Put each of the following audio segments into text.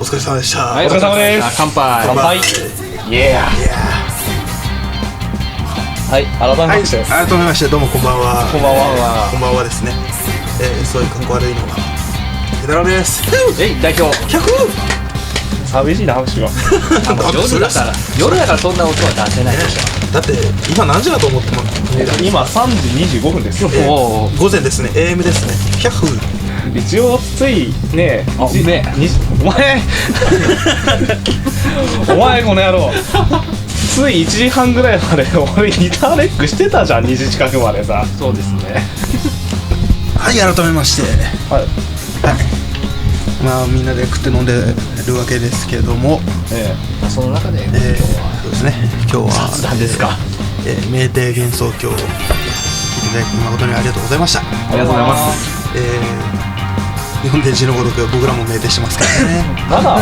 お疲れ様でした。 はい、 お疲れ様です。 乾杯。 乾杯。イエー。はい、改めまして、 改めましてどうもこんばんは。 こんばんは。 こんばんはですね。そういう格好悪いのがケダラです。 代表。 寂しいな拍手が。 夜だからそんな音は出せないでしょ。 だって今何時だと思ってます？ 今3時25分です。 午前ですね。AM ですね。 一応ついね、お前この野郎。つい1時半ぐらいまで俺ギターレックしてたじゃん、2時近くまでさ。 そうですね。 はい、改めまして、はい、まあみんなで食って飲んでるわけですけども、 その中で今日はそうですね、今日は雑談ですか。 酩酊幻想郷を聞いていただき誠にありがとうございました。 ありがとうございます。 日本で字のごとく僕らも酩酊してますからね。 まだ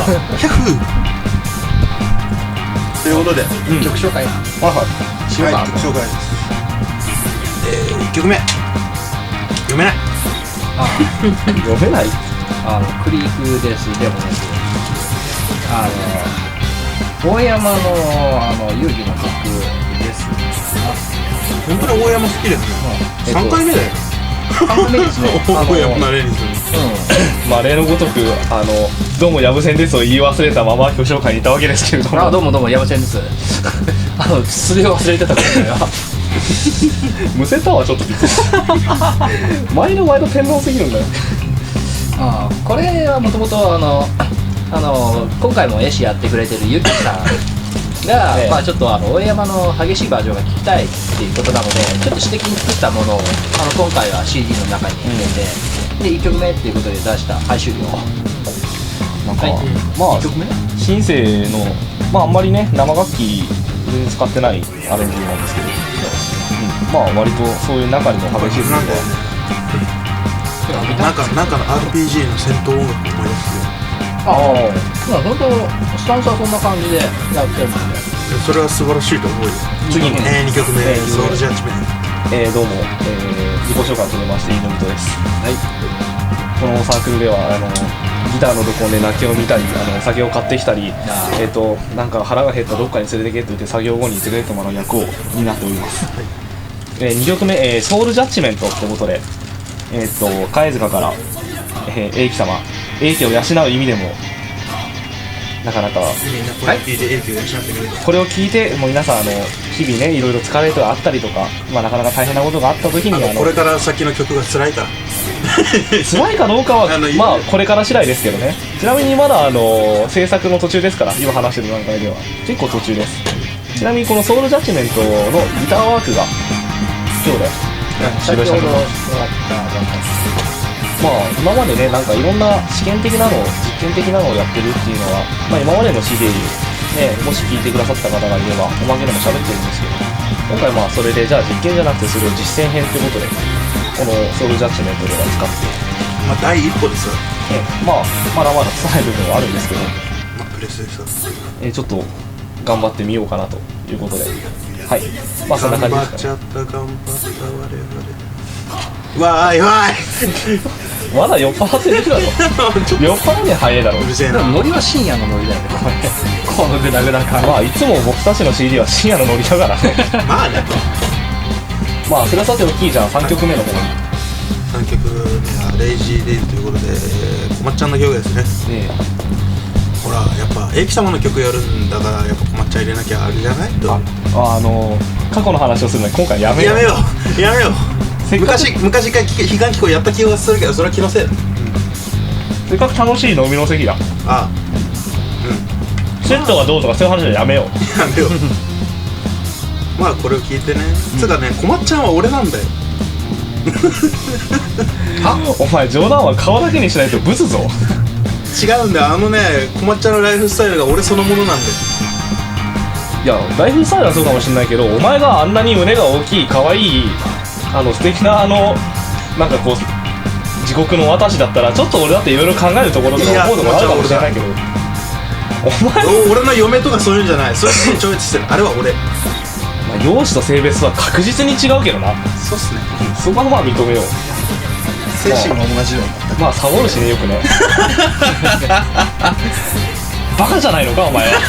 ということで、 曲紹介しようか。 曲紹介です。1曲目読めない。 読めない。 クリークです。でもね、大山の遊戯の曲です。 本当に大山好きですね。3回目だよ。 3回目ですね。 大山なれにする。 まあ例のごとくどうもやぶせんですを言い忘れたまま曲紹介にいたわけですけれども。 どうもやぶせんです。それを忘れてたからね。 むせたはちょっとびっくりした。毎度天皇すぎるんだよ。 これはもともと今回も絵師やってくれてるゆきさんが、まあちょっと大山の激しいバージョンが聴きたいっていうことなので、ちょっと私的に作ったものを今回は CD の中に入れて、で1曲目っていうことで出した最終了。 なんか、まあ 1曲目シンセのあんまりね生楽器全然使ってないアレンジなんですけど、まあ割とそういう中にも激しい部分がなんかの RPG の戦闘音楽を思い出すよ。 本当スタンスはそんな感じでやってるので、 それは素晴らしいと思うよ。 次に 2曲目ソウルジャッジメント。 どうも、自己紹介を始めまして、井上とです。 はい。 このサークルではギターの録音で泣きを見たり、酒を買ってきたり、なんか腹が減ったらどっかに連れてけと言って作業後に連れてってもらう役を担っております。2曲目、ソウルジャッジメントってことで、貝塚から、英樹様、英樹を養う意味でもなかなかこれを聞いてもう皆さん日々ねいろいろ疲れとかあったりとか、なかなか大変なことがあった時にこれから先の曲が辛いから辛いかどうかはこれから次第ですけどね。ちなみにまだ制作の途中ですから、今話してる段階では結構途中です。ちなみにこのソウルジャッジメントのギターワークが今日で終了したと思います。今までねなんかいろんな試験的なの実験的なのをやってるっていうのは、今までの CD ねもし聴いてくださった方がいればおまけでも喋ってるんですけど、今回それでじゃあ実験じゃなくてそれを実践編ということでこのソウルジャッジメントでは使って第一歩ですよ。 まだまだ拙い部分はあるんですけど、 プレスちょっと頑張ってみようかなということで、はい、そんな感じですかね。 頑張った我々わーいまだ酔っ払ってるだろ。酔っ払いに早いだろ。 うるせえな。 ノリは深夜のノリだよね、このグダグダ感。 いつも僕たちの CD は深夜のノリだからね。 まあね。 それはさておき、じゃあ3曲目の方に。 3曲目はレイジーデイズということで、こまっちゃんの曲ですね。ほら、やっぱ英樹様の曲やるんだから、やっぱこまっちゃん入れなきゃあれじゃないと。 過去の話をするのに今回やめよう。 昔から悲願機構やった気がするけど、それは気のせいだ。 せっかく楽しい飲みの席だ。セットがどうとかそういう話はやめよう。 これを聞いてね、つうかね、こまっちゃんは俺なんだよ。 お前冗談は顔だけにしないとブスぞ。 違うんだよ、こまっちゃんのライフスタイルが俺そのものなんだよ。 いや、ライフスタイルはそうかもしれないけど、お前があんなに胸が大きい可愛い素敵ななんかこう地獄の私だったらちょっと俺だっていろいろ考えるところとか思うところあるかもしれないけど、お前俺の嫁とかそういうんじゃない。それで超越してる。あれは俺。 容姿と性別は確実に違うけどな。 そうっすね。 そこは認めよう。 精神も同じよ。 サボるしね、よくね。 バカじゃないのかお前は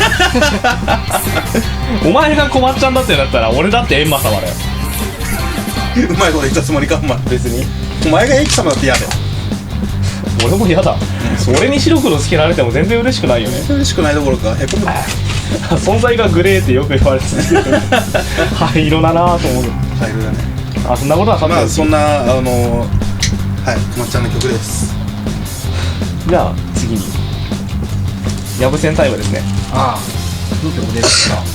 お前が困っちゃんだってなったら俺だって閻魔様だよ。 うまいこと言ったつもりか。お前別にお前がエキ様だって嫌だよ。 俺も嫌だ、俺に白黒つけられても全然嬉しくないよね。 嬉しくないどころかへこむ。 存在がグレーってよく言われてる灰色だなぁと思う。 灰色だね。 あ、そんなことはさておき、 まあそんなはいこまっちゃんの曲です。 じゃあ次にヤブセンタイムですね。 ああ、どの曲ですか。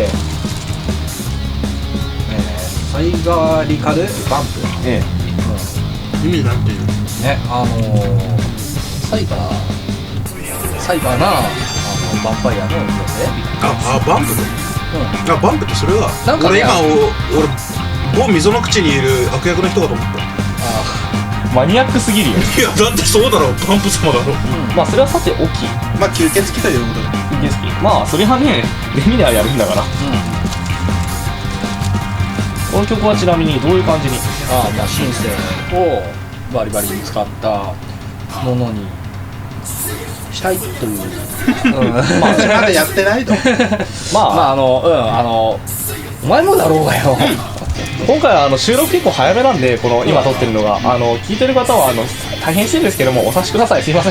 サイガーリカルバンプ。 意味なんていうね、サイバーなヴァンパイアの女性。 バンプバンプってそれはなんかね、 俺今某溝の口にいる悪役の人かと思った。 マニアックすぎるよ。 いやだってそうだろ、バンプ様だろ。 まあそれはさておき、 まあ吸血鬼ということで。 吸血鬼、まあそれはねレミナーやるんだから。この曲はちなみにどういう感じに。 まあシンセをバリバリに使ったものにしたいというまだやってないと。 まあお前もだろうがよ。 今回は収録結構早めなんで、この今撮ってるのが聞いてる方は大変失礼ですけどもお察しください。すいません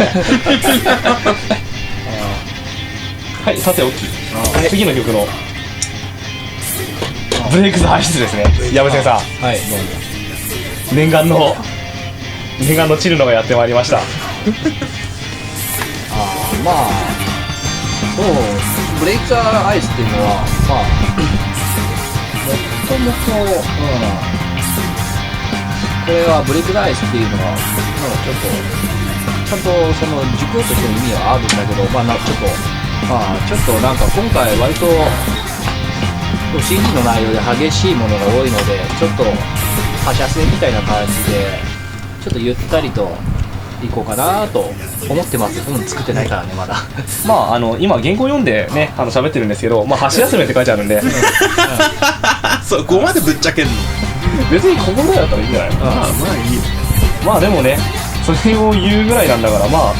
はい、さておき、次の曲のブレイクザハイスですね。矢部先生、 はい、どうも。 念願のチルノがやってまいりました。 まあそうブレイクザアイスっていうのはまあもともとこれはブレイクザアイスっていうのはちゃんとその軸としての意味はあるんだけど、ちょっとなんか今回割と CD の内容で激しいものが多いので、ちょっと覇者戦みたいな感じでちょっとゆったりといこうかなと思ってます。作ってないからねまだ。 まあ今原稿読んでね喋ってるんですけど、箸休めって書いてあるんでそこまでぶっちゃけんの別にここぐらいだったらいいんじゃないの。 まあいいよ。 まあでもね、それを言うぐらいなんだから、まあ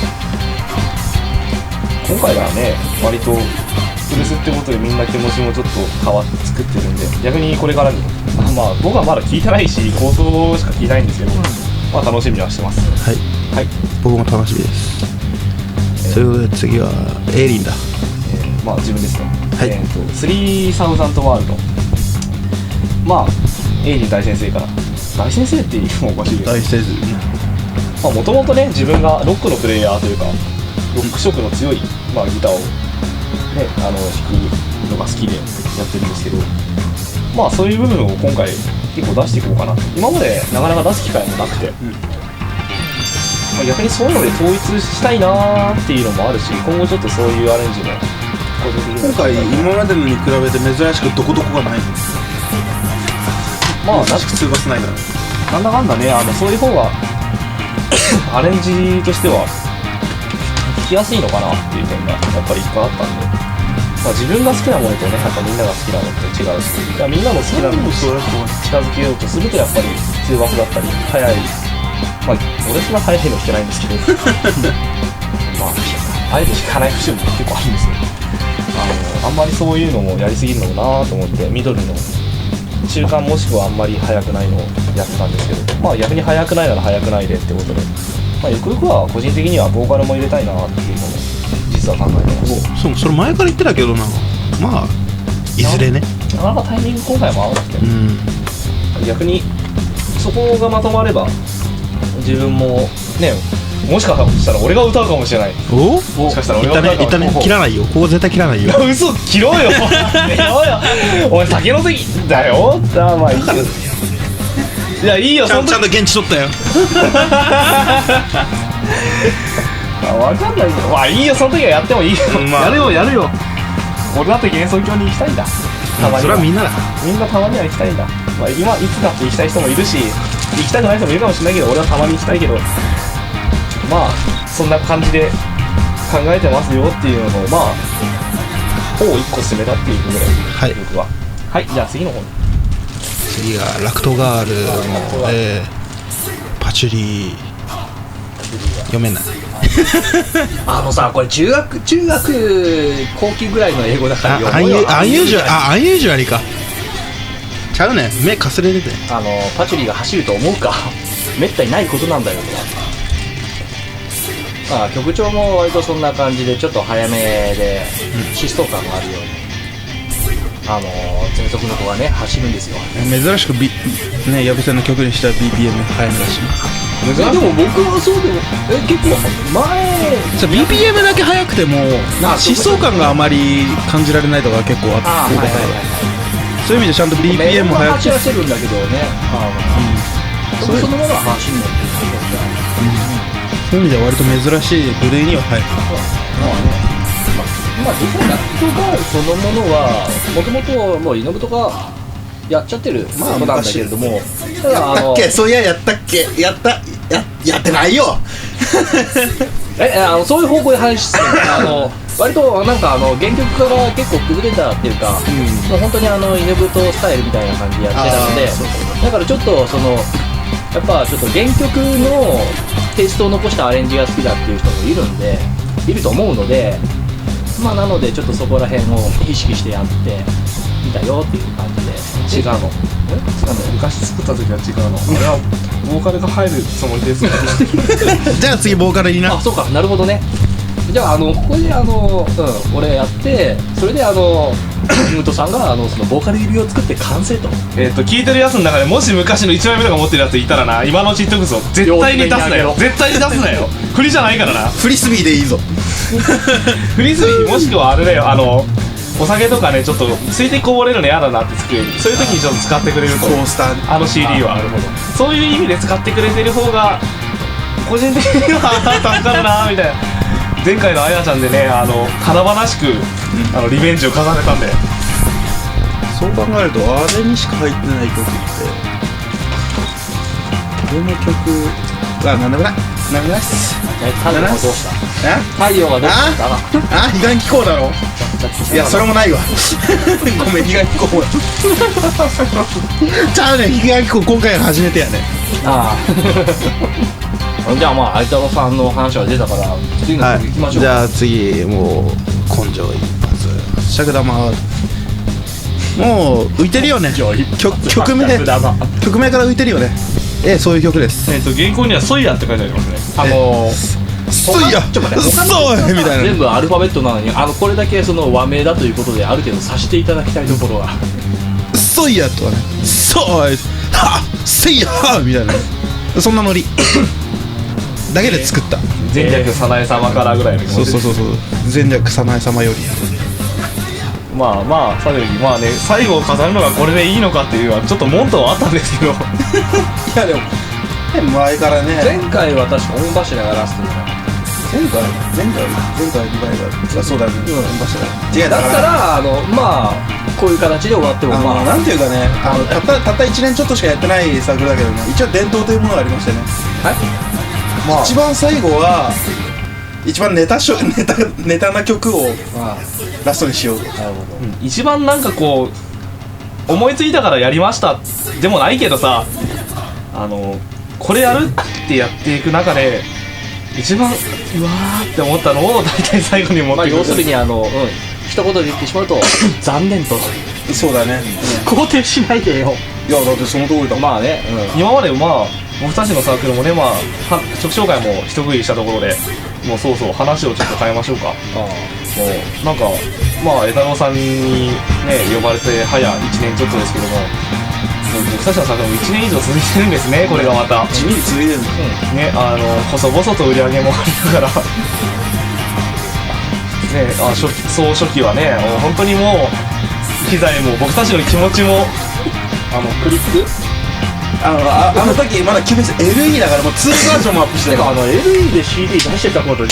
今回はね割とフルスってことでみんな気持ちもちょっと変わって作ってるんで、逆にこれからにまあ僕はまだ聞いてないし構想しか聞いてないんですけど、まあ楽しみにはしてます。 はいはい、僕も楽しみです。それで次はエイリンだ。 まあ自分ですね。 はい。 3000ワールド。まあエイリン大先生から大先生っていうのもおかしいけど。 大先生。 まあもともとね自分がロックのプレイヤーというかロック色の強いギターをね弾くのが好きでやってるんですけど、まあそういう部分を今回結構出していこうかなと。今までなかなか出す機会もなくて。逆にそういうので統一したいなーっていうのもあるし、今後ちょっとそういうアレンジも今回今までのに比べて珍しくどこどこがない。 まあ珍しく通バスないからなんだかんだね、そういう方がアレンジとしては聞きやすいのかなっていう点がやっぱり一個あったんで、自分が好きなものとねやっぱみんなが好きなものって違うし、みんなの好きなものに近づけようとするとやっぱり通バスだったり早い。俺そんな早いのしてないんですけどあえて弾かない節も結構あるんですよ。あんまりそういうのもやりすぎるのもなと思って、ミドルの中間もしくはあんまり速くないのをやってたんですけど、逆に速くないなら速くないでってことで、ゆくゆくは個人的にはボーカルも入れたいなっていうのも実は考えてます。 それ前から言ってたけどな、まあいずれね、 なかなかタイミング今回も合わなくて、逆にそこがまとまれば自分もね、もしかしたら俺が歌うかもしれない。もしかしたら俺が歌うかもしれない。 切らないよ、ここ絶対切らないよ。 嘘、切ろうよお前酒の席だよ。まあいいよ。いやいいよ、 ちゃんと現地取ったよ。 分かんないけど、いいよ、その時はやってもいいよ。やるよ。俺だって幻想郷に行きたいんだ。たまには。 それはみんなだ。 みんなたまには行きたいんだ。今いつだって行きたい人もいるし、行きたくない人もいるかもしれないけど、俺はたまに行きたいけど、そんな感じで考えてますよっていうのをほぼ1個進めたっていうぐらい、はい、僕は。はい、じゃあ次の方に。 次がラクトガールの、パチュリー読めないさ、これ中学後期ぐらいの英語だからアンユージュアリかちゃうねん、目かすれててパチュリーが走ると思うかめったにないことなんだよとは。曲調も割とそんな感じでちょっと早めで疾走感があるように全速の子がね走るんですよ。 珍しくね、矢部さんの曲にした BPM 早めだし。 でも僕はそうでも結構前 BPM だけ速くても疾走感があまり感じられないとか結構あって、そういう意味でちゃんと BPM も速くて走らせるんだけどね、そのものは走んないっていうことだ。 そういう意味では割と珍しい部類には入る。 実はラットガールそのものはもともともうイノブとかやっちゃってることなんだけれども、ただやったっけ、そういややったっけ、やってないよそういう方向で話してる割となんか原曲から結構崩れたっていうか、もう本当にイノブとスタイルみたいな感じでやってたので、だからちょっとやっぱちょっと原曲のテイストを残したアレンジが好きだっていう人もいると思うので、なのでちょっとそこら辺を意識してやってみたよっていう感じで。 違うの昔作った時は違うの。俺はボーカルが入るつもりですじゃあ次ボーカルにな。 そうか、なるほどね。じゃあここで俺やって、それでムートさんがそのボーカル指を作って完成と。 聞いてるやつの中でもし昔の1枚目とか持ってるやついたらな、今のうち言っとくぞ、絶対に出すなよ、絶対に出すなよ振りじゃないからな、 フリスビーでいいぞフリスビーもしくはあれだよ、お酒とかねちょっと水滴こぼれるの嫌だなって机に、そういう時にちょっと使ってくれると、 コースター CD はそういう意味で使ってくれてる方が個人的には助かるなみたいな。前回のあやちゃんでね華々しくリベンジを重ねたんで、 そう考えるとあれにしか入ってない曲ってこの曲なんでもないっす。 太陽がどうした？太陽がどうした？ 彼岸気候だろ。いやそれもないわごめん、彼岸気候ちゃうねん、彼岸気候今回が初めてやね。 じゃあ相太郎さんの話が出たから次の曲いきましょう。 じゃあ次もう根性一発尺玉もう浮いてるよね。曲名から浮いてるよね。そういう曲です。 原稿にはソイヤって書いてありますね。 ソイヤちょっと待って、 ソイみたいな全部アルファベットなのにこれだけ和名だということである程度させていただきたいところはソイヤとかね、ソイはセイヤみたいなそんなノリだけで作った。 前略早苗様からぐらいの気持ち。 そう前略早苗様よりさておき最後を飾るのがこれでいいのかっていうのはちょっと問答はあったんですけどいやでも前からね、 前回は確か御柱がラストだな。 前回リバイバル、そうだね、御柱違う、 だったらこういう形で終わってもなんていうかね、たった1年ちょっとしかやってないサークルだけどね、一応伝統というものがありましてね。はい、一番最後は一番ネタな曲をラストにしようと。 一番なんかこう思いついたからやりましたでもないけどさ、これやるってやっていく中で一番うわーって思ったのを大体最後に持ってくる。 要するに一言で言ってしまうと残念と。 そうだね、 肯定しないでよ。 いやだってその通りだ。 今まで僕たちのサークルもね曲紹介も一区切りしたところでもうそう話をちょっと変えましょうか。もうなんか江太郎さんにね呼ばれて早1年ちょっとですけども、僕たちのサークルも1年以上続いてるんですね。これがまた地味に続いてるんですね。細々と売り上げもありながらね、初期はね本当にもう機材も僕たちの気持ちもクリックあの時まだ決めて LE だからもう2バージョンもアップしてる。 LE で CD 出してたことに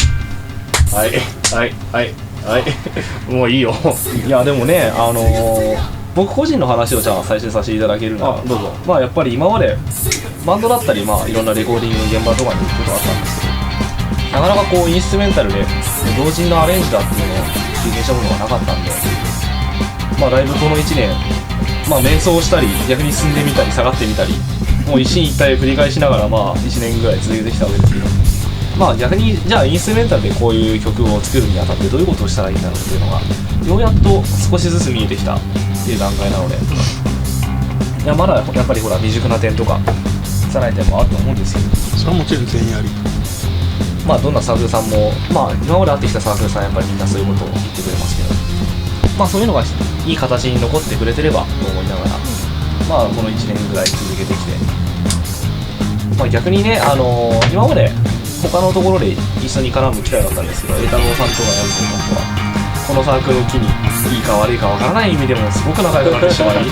もういいよいやでもね僕個人の話をじゃあ最初にさせていただけるなら、 どうぞ。 やっぱり今までバンドだったりいろんなレコーディング現場とかに行くことがあったんですけど、なかなかこうインストゥルメンタルで同人のアレンジだっていうのを経験したことがなかったんで、だいぶこの1年迷走したり逆に進んでみたり下がってみたりもう一進一退を繰り返しながら1年ぐらい続けてきたわけですけど、 まあ逆にじゃあインストゥルメンタルでこういう曲を作るにあたってどういうことをしたらいいんだろうっていうのがようやっと少しずつ見えてきたっていう段階なので、いやまだやっぱりほら未熟な点とか拙い点もあると思うんですけど、 それはもちろん全員あり。 まあどんなサークルさんもまあ今まで会ってきたサークルさんやっぱりみんなそういうことを言ってくれますけど、まあそういうのがいい形に残ってくれてればと思いながら、まあこの1年ぐらい続けてきて、まあ逆にね今まで他のところで一緒に絡む機会だったんですけど、栄太郎さんとかヤブセンさんとはこのサークルを機にいいか悪いかわからない意味でもすごく仲良くなってしまいね、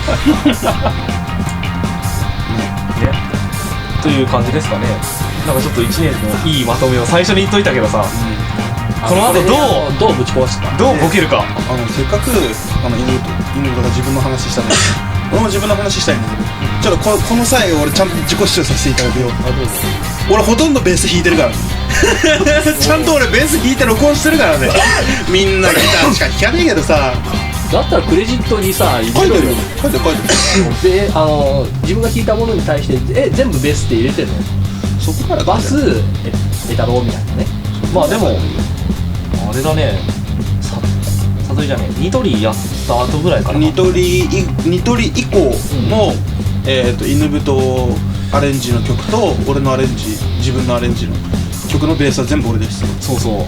という感じですかね。なんかちょっと1年のいいまとめを最初に言っといたけどさ、この後どうぶち壊すか、 どうボケるか。 せっかく犬が自分の話したんだけど、俺も自分の話したいんだけど、ちょっとこの際俺ちゃんと自己主張させていただくよ。俺ほとんどベース弾いてるからちゃんと俺ベース弾いて録音してるからねみんなギターしか弾かねえけどさ、 だったらクレジットにさ書いてるで自分が弾いたものに対して全部ベースって入れてるの。 そこからバスエタローみたいなね。 まあでもあれだね、里井じゃねえ、ニトリやった後ぐらいかな。 ニトリ以降の、犬太アレンジの曲と俺のアレンジ、自分のアレンジの曲のベースは全部俺です。 そうそう、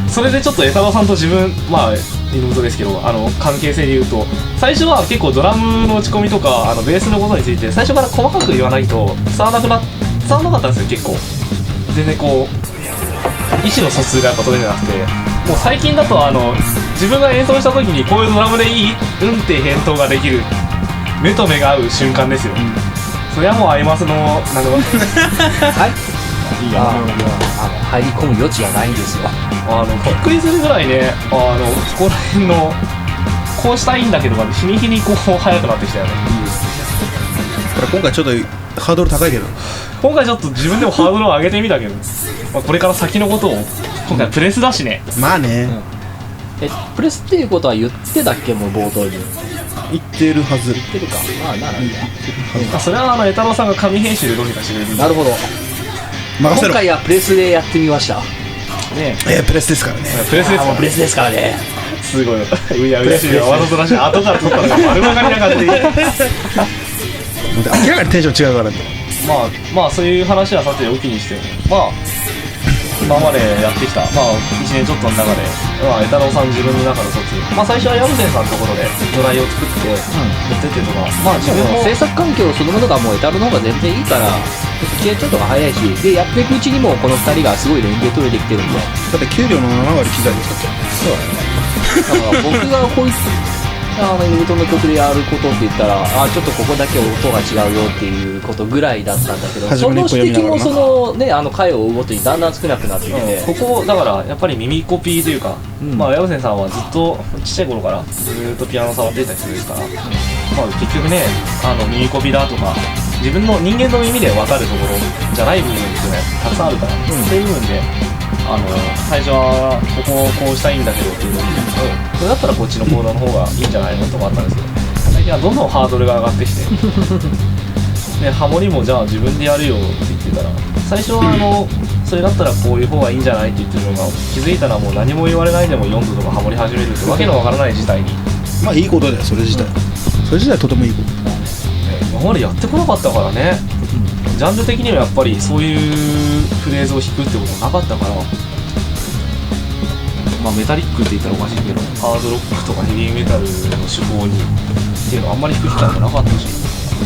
それでちょっとエタロさんと自分、まあ犬太ですけど関係性で言うと、最初は結構ドラムの打ち込みとかベースのことについて最初から細かく言わないと伝わらなかったんですよ。結構全然こう意思の疎通がやっぱ取れてなくて、もう最近だと自分が演奏した時にこういうドラムでいいって返答ができる、目と目が合う瞬間ですよ、それはもうアイマスのなんでもはいいいや入り込む余地がないんですよ。 びっくりするぐらいね、そこら辺のこうしたいんだけど日に日にこう速くなってきたよね。 今回ちょっとハードル高いけど、 今回ちょっと自分でもハードルを上げてみたけど、これから先のことを今回プレスだしね。 まあね、 プレスっていうことは言ってたっけ、もう冒頭に言ってるはず。 言ってるか。まあならいいや。 それはエタロさんが紙編集でどうにかしてくれるんで。 なるほど。 任せろ。 今回はプレスでやってみましたね。 プレスですからね。 プレスですからね。 プレスですからね。 すごい。いや嬉しいよ。わざとらしい。後から撮ったのが丸分かりな感じで。 明らかにテンション違うからね。 まあそういう話はさておきにして、まあ今までやってきた、まあ1年ちょっとの中で、エタロさん自分の中の一つ、まあ最初はヤムセンさんのところで土台を作ってやってっていうのが、まあ自分も制作環境そのものがもうエタロの方が全然いいから、消えちゃうとか早いし、でやっていくうちにもこの2人がすごい連携取れてきてるんで。 だって給料の7割機材ですかそうだね。だから僕がこいつユニトの曲でやることって言ったら、ちょっとここだけ音が違うよっていうことぐらいだったんだけど、その指摘もそのね回を追うごとにだんだん少なくなってきて、 ここだからやっぱり耳コピーというか、まあヤムセンさんはずっとちっちゃい頃からずっとピアノ触ってたりするから、まあ結局ね耳コピだとか自分の人間の耳で分かるところじゃない部分っていうのはたくさんあるから、そういう部分で最初はここをこうしたいんだけどっていうのをそれだったらこっちのコードの方がいいんじゃないのとかあったんですけど、最近はどんどんハードルが上がってきてでハモリもじゃあ自分でやるよって言ってたら、最初はそれだったらこういう方がいいんじゃないって言ってるのが、気づいたらもう何も言われないでも4度とかハモり始めるってわけのわからない事態に。 まあいいことだよ、それ自体、それ自体とてもいいこと、 今までやってこなかったからね、ジャンル的にはやっぱりそういうフレーズを弾くってことはなかったから、まあメタリックって言ったらおかしいけど、ハードロックとかヘビーメタルの手法にっていうのはあんまり弾く機会もなかったし、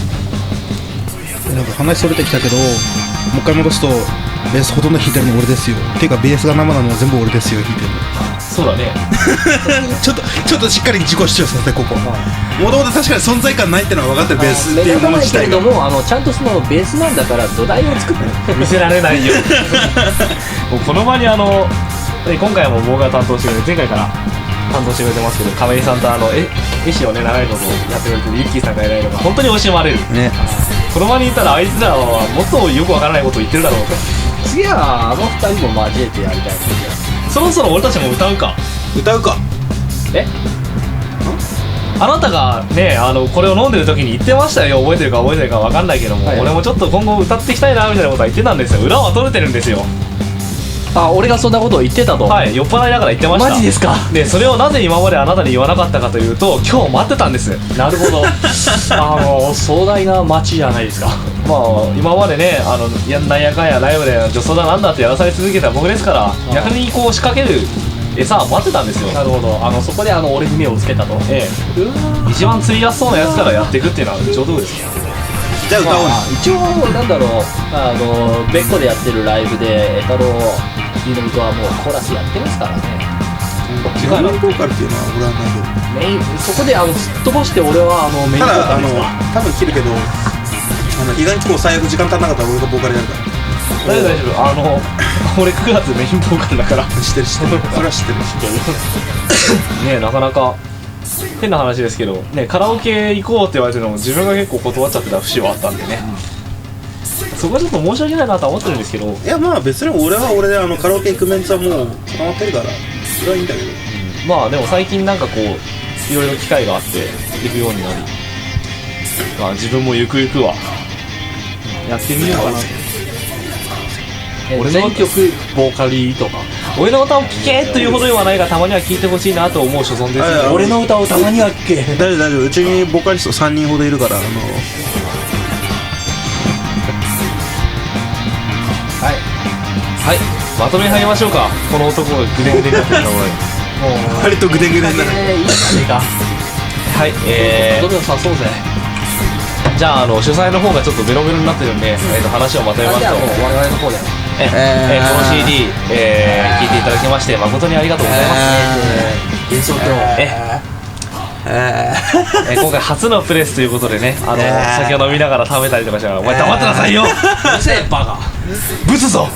なんか話それてきたけど、もう一回戻すとベースほとんど弾いてるの俺ですよっていうか、ベースが生なのは全部俺ですよ弾いてるの。 そうだねちょっとしっかり自己主張させて、ここもともと確かに存在感ないってのは分かってる、ベースっていうもの自体が。 目立たないけれどもちゃんとそのベースなんだから土台を作って見せられないよもうこの場に今回も僕が担当してくれて、前回から担当してくれてますけど、亀井さんと絵師をね長いことやってくれてるユッキーさんがいないのが本当に惜しまれるね。 この場にいたらあいつらはもっとよくわからないことを言ってるだろうと。 次は2人も交えてやりたい。 そろそろ俺たちも歌うか。あなたがねこれを飲んでる時に言ってましたよ。覚えてるか覚えてないか分かんないけども、俺もちょっと今後歌っていきたいなみたいなことは言ってたんですよ。裏は取れてるんですよ。 俺がそんなことを言ってたと。 はい、酔っ払いながら言ってました。 マジですか。 でそれをなぜ今まであなたに言わなかったかというと、今日待ってたんです。 なるほど。壮大な街じゃないですか。 まあ今までね、なんやかんやライブで女装だなんだってやらされ続けた僕ですから、逆にこう仕掛ける餌を待ってたんですよ。 なるほど。そこで俺に目をつけたと。 一番釣りやすそうなやつからやっていくっていうのは上等ですよ。 じゃあ歌おう。 一応なんだろう、別個でやってるライブで太郎ゆのみとはもうコーラスやってますからね。 メインボーカルっていうのは俺はないけど、 そこですっ飛ばして俺はメインボーカルですか。 多分切るけど、意外にこう最悪時間足んなかったら俺がボーカルやるから。 大丈夫。俺9月メインボーカルだから。 知ってるそれは知ってるねえ、なかなか変な話ですけどね、カラオケ行こうって言われてるのも自分が結構断っちゃってた節はあったんでね、そこはちょっと申し訳ないなとは思ってるんですけど。 いやまあ別に俺は俺でカラオケ行くメンツはもう固まってるからそれはいいんだけど、 まあでも最近なんかこういろいろ機会があって行くようになり、まあ自分もゆくゆくはやってみようかな。 全曲ボーカリーとか俺の歌を聴けというほどではないが、たまには聴いてほしいなと思う所存です。 俺の歌をたまには聴け。 大丈夫、うちにボーカリスト3人ほどいるからはいはい、まとめ入りましょうか。この男がグデグデになってるのもう割とグデグデになる。 いいじゃねえか。 はい、 どんどん誘そうぜ。 じゃあ主催の方がちょっとベロベロになってるんで、話をまとめますと、 じゃあもう我々の方でこの CD、聴いていただきまして誠にありがとうございます。 演奏今回初のプレスということでね、酒を飲みながら食べたりとかしたら、お前黙ってなさいよ、 うるせえバカぶつぞ。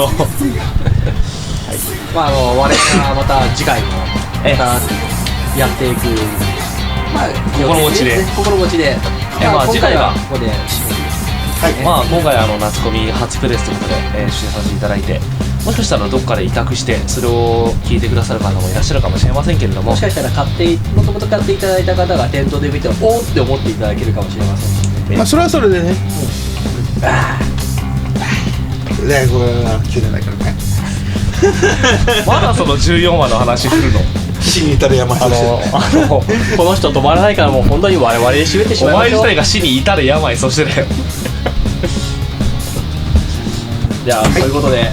我々がまた次回もまたやっていく、 心持ちで次回はここでまあ今回夏コミ初プレスということで、出演させていただいて、もしかしたらどっかで委託してそれを聞いてくださる方もいらっしゃるかもしれませんけれども、 もしかしたらもともと買っていただいた方が店頭で見ておーって思っていただけるかもしれませんね。 まあそれはそれでね、これは切れないからね。 まだその14話の話するの。 死に至る病としてこの人止まらないから、もう本当に我々で締めてしまいましょう。 お前自体が死に至る病、そしてだよ。 じゃあ、そういうことで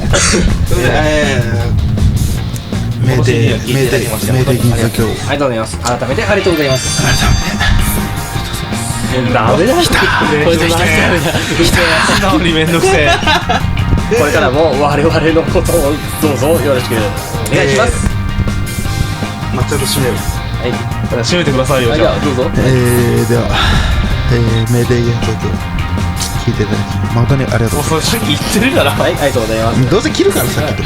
名店銀座今日ありがとうございます。改めてありがとうございます。 ダメだ、これで来たなのにめんどくせえ。 これからも我々のことをどうぞよろしくお願いします。 抹茶と締める。 はい、締めてくださいよ。 じゃあどうぞ。 では名店銀座今日聞いていただき誠にありがとうございます。 それ言ってるから。 はい、ありがとうございます。 どうせ切るからさっきと。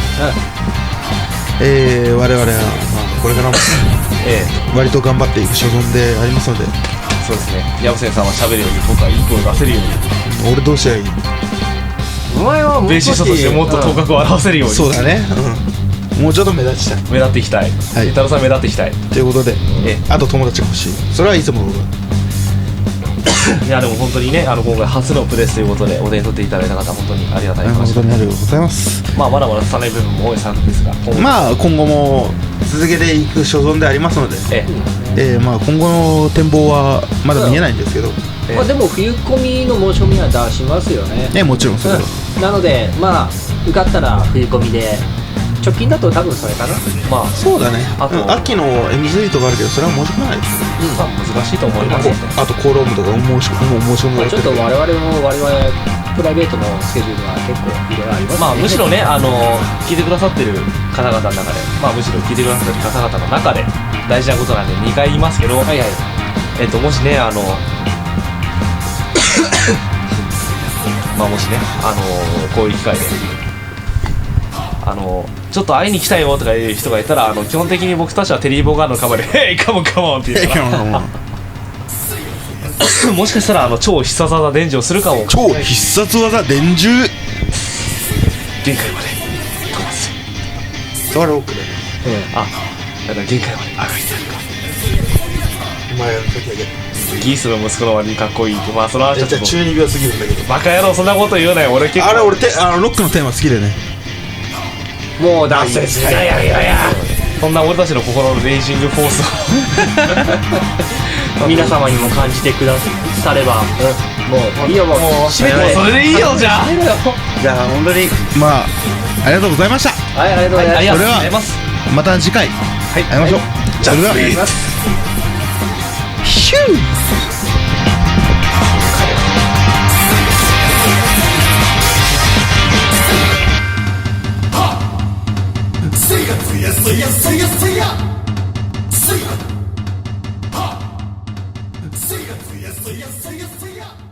我々はこれからも割と頑張っていく所存でありますので。 そうですね。ヤブセンさんは喋るように、僕はいい声を出せるように。 俺どうしたらいい？ お前はベーシストとしてもっと頭角を現せるように。 そうだね。もうちょっと目立ちたい。 目立っていきたい。太郎さん目立っていきたい。 ということで、あと友達が欲しい。それはいつも僕は。 いやでも本当にね、今回初のプレスということでお手に取っていただいた方、本当にありがたい話。 本当にありがとうございます。 まあまだまだ拙い部分も多い作品ですが、 まあ今後も続けていく所存でありますので、まあ今後の展望はまだ見えないんですけど、 まあでも冬コミの申し込みは出しますよね。 もちろんそれは。 なのでまあ受かったら冬コミで、直近だと多分それかな。 まあそうだね。あと秋の M3 とかあるけど、それは申し込まないです。 まあ難しいと思います。 あとコーロームとか申し込む。 ちょっと我々プライベートのスケジュールが結構いろいろありますね。 まあむしろね、聞いてくださってる方々の中で、まあむしろ聞いてくださってる方々の中で大事なことなんで2回言いますけど、もしねまあもしねこういう機会でちょっと会いに来たよとかいう人がいたら、基本的に僕たちはテリー・ボーガーのカバーで「ヘイカモンカモン」って言うからもしかしたら超必殺技伝授をするかも。 超必殺技伝授限界まで飛ばす。 それは奥だね。 だから限界まで上がりたいか。 お前が先上げるギースの息子の割にかっこいい。まあそれはちょっと中二病すぎるんだけど。 バカ野郎、そんなこと言うなよ。俺結構俺ロックのテーマ好きでね。 もう出せしなやめろや。 そんな俺たちの心のレイジングフォースを皆様にも感じてくだされば、 もういいよ、もう締めて。 それでいいよ。じゃあじゃあ本当にまあありがとうございました。 はい、ありがとうございます。 ありがとうございます。 また次回会いましょう。じゃあそれではヒュー。 See ya.